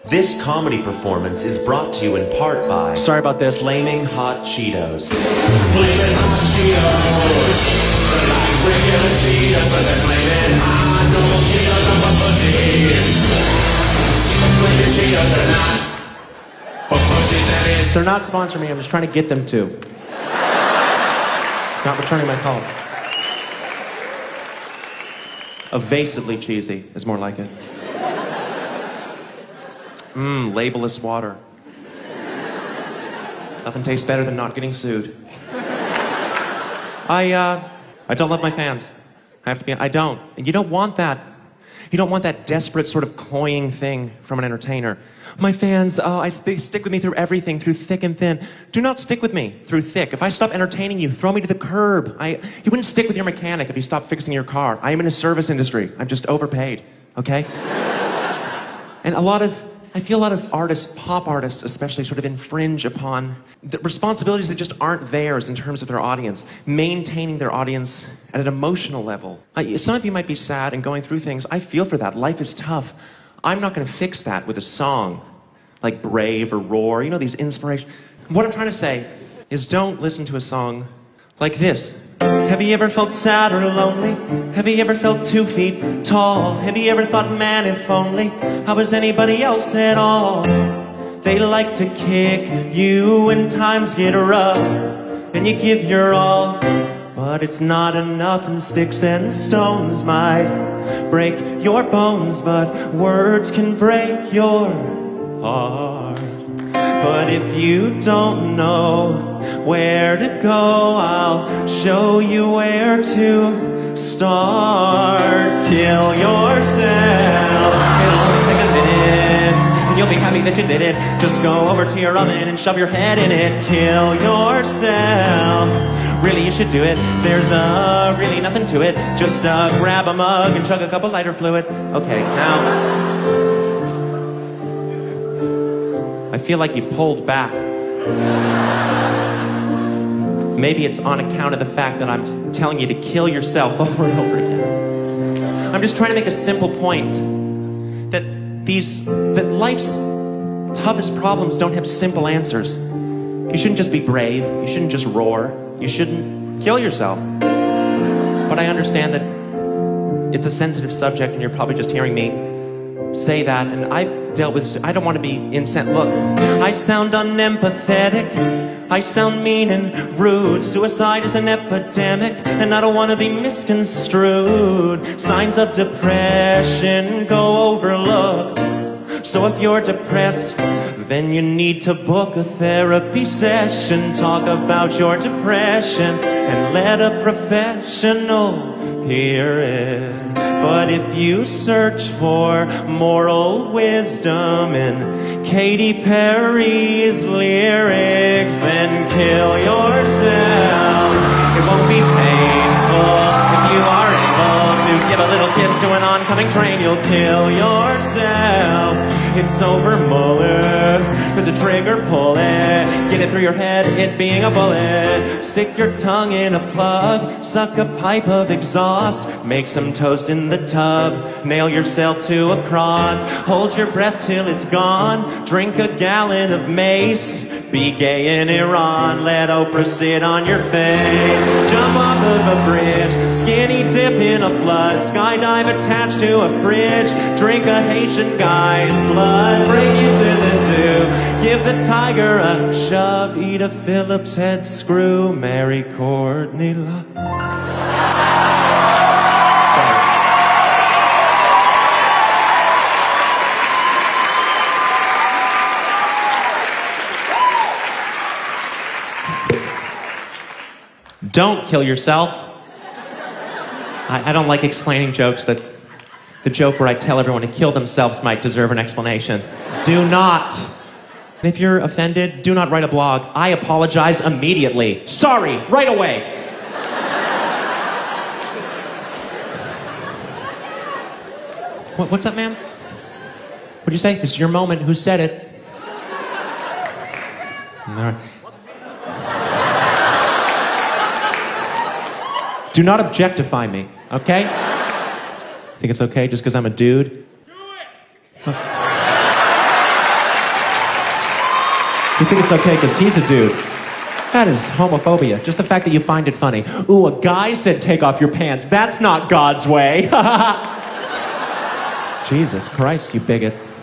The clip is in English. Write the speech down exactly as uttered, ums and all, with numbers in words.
This comedy performance is brought to you in part by... Sorry about this. Flaming Hot Cheetos. Flaming Hot Cheetos. Like regular Cheetos, but they're flaming hot. Normal Cheetos are for pussies. Flaming Cheetos are not for pussies, that is. They're not sponsoring me. I'm just trying to get them to. Not returning my call. Evasively cheesy is more like it. Mmm, labelless water. Nothing tastes better than not getting sued. I, uh, I don't love my fans. I have to be, I don't. And you don't want that. You don't want that desperate sort of cloying thing from an entertainer. My fans, oh, I, they stick with me through everything, through thick and thin. Do not stick with me through thick. If I stop entertaining you, throw me to the curb. I, you wouldn't stick with your mechanic if you stopped fixing your car. I am in a service industry. I'm just overpaid, okay? And a lot of, I feel a lot of artists, pop artists especially, sort of infringe upon the responsibilities that just aren't theirs in terms of their audience, maintaining their audience at an emotional level. I, some of you might be sad and going through things. I feel for that. Life is tough. I'm not going to fix that with a song like Brave or Roar, you know, these inspirations. What I'm trying to say is don't listen to a song like this. Have you ever felt sad or lonely? Have you ever felt two feet tall? Have you ever thought, man, if only I was anybody else at all? They like to kick you when times get rough, and you give your all, but it's not enough, and sticks and stones might break your bones, but words can break your heart. But if you don't know where to go, I'll show you where to start. Kill yourself. It'll only take a minute, and you'll be happy that you did it. Just go over to your oven and shove your head in it. Kill yourself. Really, you should do it. There's uh, really nothing to it. Just uh, grab a mug and chug a cup of lighter fluid. Okay, now... I feel like you pulled back. Maybe it's on account of the fact that I'm telling you to kill yourself over and over again. I'm just trying to make a simple point that these, that life's toughest problems don't have simple answers. You shouldn't just be brave. You shouldn't just roar. You shouldn't kill yourself. But I understand that it's a sensitive subject and you're probably just hearing me say that, and I've dealt with, I don't want to be incensed. Look, I sound unempathetic, I sound mean and rude. Suicide is an epidemic, and I don't want to be misconstrued. Signs of depression go overlooked. So if you're depressed, then you need to book a therapy session. Talk about your depression and let a professional hear it. But if you search for moral wisdom in Katy Perry's lyrics, then kill yourself. It won't be painful if you are able to give a little kiss to an oncoming train. You'll kill yourself. It's over, mullet. There's a trigger, pull it. Get it through your head, it being a bullet. Stick your tongue in a plug. Suck a pipe of exhaust. Make some toast in the tub. Nail yourself to a cross. Hold your breath till it's gone. Drink a gallon of mace. Be gay in Iran. Let Oprah sit on your face. Jump off of a bridge. Skinny dip in a flood. Skydive attached to a fridge. Drink a Haitian guy's blood. Bring you to the zoo. Give the tiger a shove. Eat a Phillips head screw. Marry Courtney Love. Don't kill yourself. I, I don't like explaining jokes. That the joke where I tell everyone to kill themselves might deserve an explanation. Do not. If you're offended, do not write a blog. I apologize immediately. Sorry, right away. What, what's up, man? What'd you say? This is your moment. Who said it? All right. Do not objectify me, okay? Think it's okay just because I'm a dude? Do it! You think it's okay because he's a dude. That is homophobia. Just the fact that you find it funny. Ooh, a guy said take off your pants. That's not God's way. Jesus Christ, you bigots.